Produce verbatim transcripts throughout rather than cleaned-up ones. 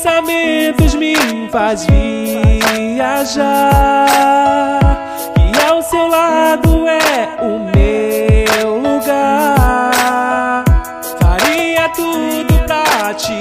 pensamentos me faz viajar, e ao seu lado é o meu lugar. Faria tudo pra te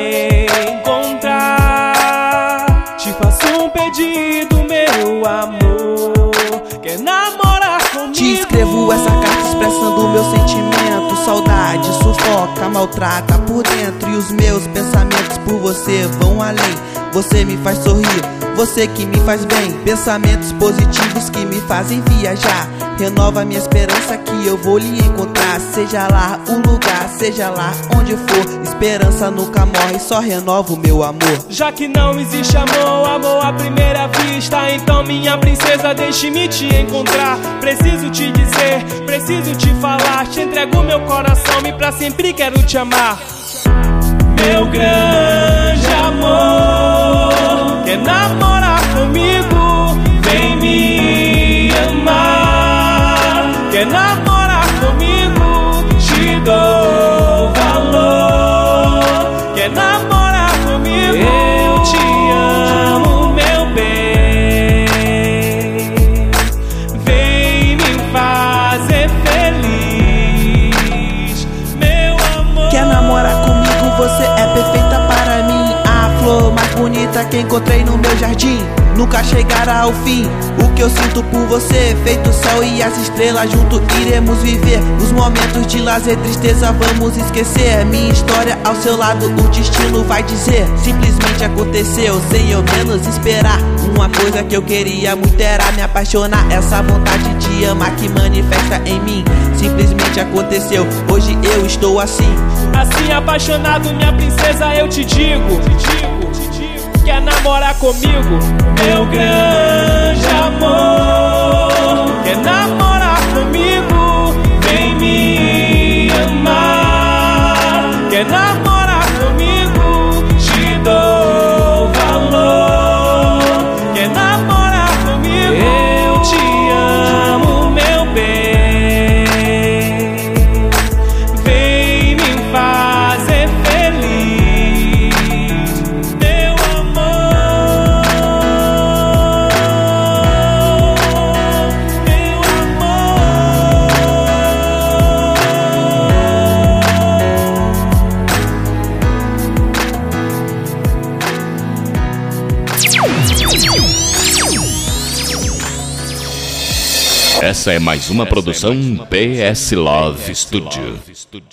encontrar. Te faço um pedido, meu amor, quer namorar comigo? Te escrevo essa carta expressando o meu sentimento. Saudade sufoca, maltrata por dentro, e os meus pensamentos por você vão além. Você me faz sorrir, você que me faz bem. Pensamentos positivos que me fazem viajar. Renova minha esperança que eu vou lhe encontrar. Seja lá o lugar, seja lá onde for, esperança nunca morre, só renova o meu amor. Já que não existe amor, amor à primeira vista, então minha princesa, deixe-me te encontrar. Preciso te dizer, preciso te falar. Te entrego meu coração e pra sempre quero te amar. Meu grande amor, quer namorar comigo? Vem me amar. Quer namorar comigo? Te dou valor. Quer namorar comigo? Eu te amo, meu bem. Vem me fazer feliz, meu amor. Quer namorar comigo? Você é perfeita para mim, a flor mais bonita que encontrei no meu jardim. Nunca chegará ao fim o que eu sinto por você. Feito o céu e as estrelas, junto iremos viver. Os momentos de lazer, tristeza vamos esquecer. Minha história ao seu lado, o destino vai dizer. Simplesmente aconteceu, sem eu menos esperar. Uma coisa que eu queria muito era me apaixonar. Essa vontade de amar que manifesta em mim simplesmente aconteceu, hoje eu estou assim. Assim apaixonado, minha princesa, eu te digo, te digo, te digo. Quer namorar comigo? Meu grande amor, quer namorar comigo? Vem me amar. Quer namorar comigo? Te dou valor. Quer namorar comigo? Eu te amo, meu bem. Vem me fazer feliz, meu amor, meu amor. Essa é mais uma produção P S Love Studio.